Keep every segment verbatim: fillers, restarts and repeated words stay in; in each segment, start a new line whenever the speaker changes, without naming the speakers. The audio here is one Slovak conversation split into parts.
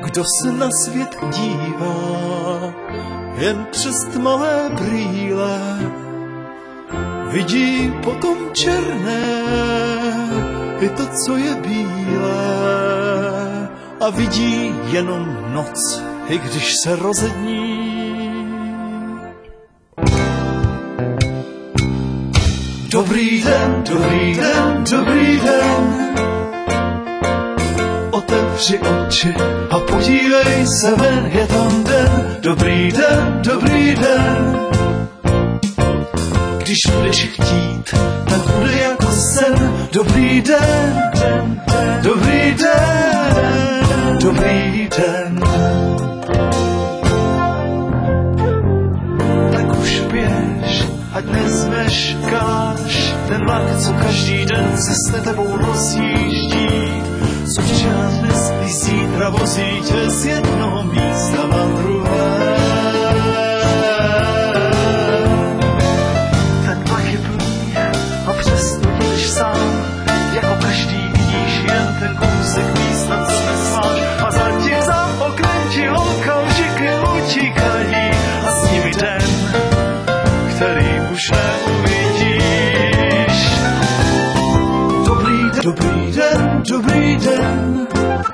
Kdo se na svět dívá jen přes tmavé brýle, vidí potom černé i to, co je bílé, a vidí jenom noc, i když se rozední. Dobrý den, dobrý den, dobrý den. Otevři oči a podívej se ven, je tam den. Dobrý den, dobrý den. Když budeš chtít, tak bude jako sen. Dobrý den, den, den. Dobrý den, dobrý den. Tak už běž, ať nezmeškáš ten vlak, co každý den se s tebou rozjíždí. Co včera dnes i zítra vozí tě z jednoho místa na druhé. Ten vlak je plný a přesto budeš sám, jako každý vidíš jen ten kousek místa, co nesmáš. A zatím za oknem ti okamžiky utíkají a s nimi den, který už neuvidíš. Dobrý den, dobrý den, dobrý den.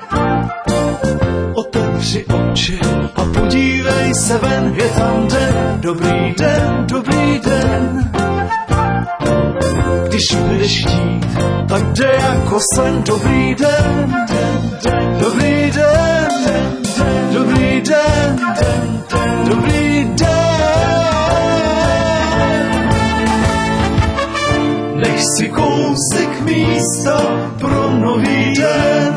Otevři oči a podívej se ven, je tam den. Dobrý den, dobrý den. Když budeš chtít, tak jde jako sen. Dobrý den, den, den. Dobrý den, den, den. Dobrý den, den, den. Dobrý den. Nech si kousek místa pro nový den.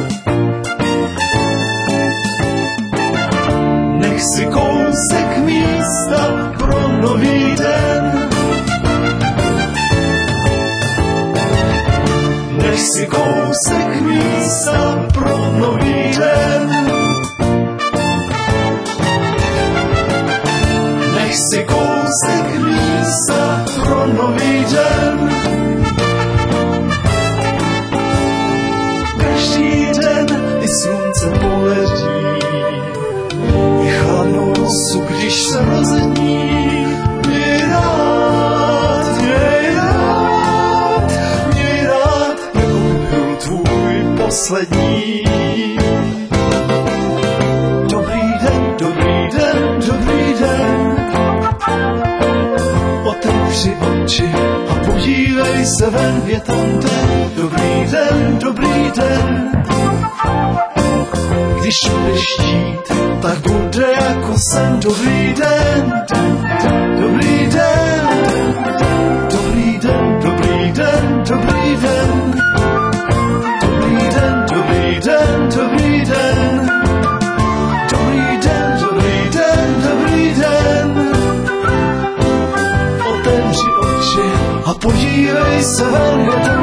Nech si kousek místa pro nový den. Nech si kousek místa pro nový den. Nech si kousek místa pro nový den. Každý den i slunce poledí, i chladnou nosu, když se rozední. Měj rád, měj rád, měj rád, jako by byl tvůj poslední. Dobrý den, dobrý den, dobrý den. Otevři oči a podívej se ven, je tam den. Dobrý den, dobrý den. Když budeš chtít, tak bude jako sen. Dobrý den, dobrý den, dobrý den, dobrý den, dobrý den. Dobrý den, dobrý den, dobrý den. Dobrý den, dobrý den, dobrý den. Otevři oči a podívej se ven, je tam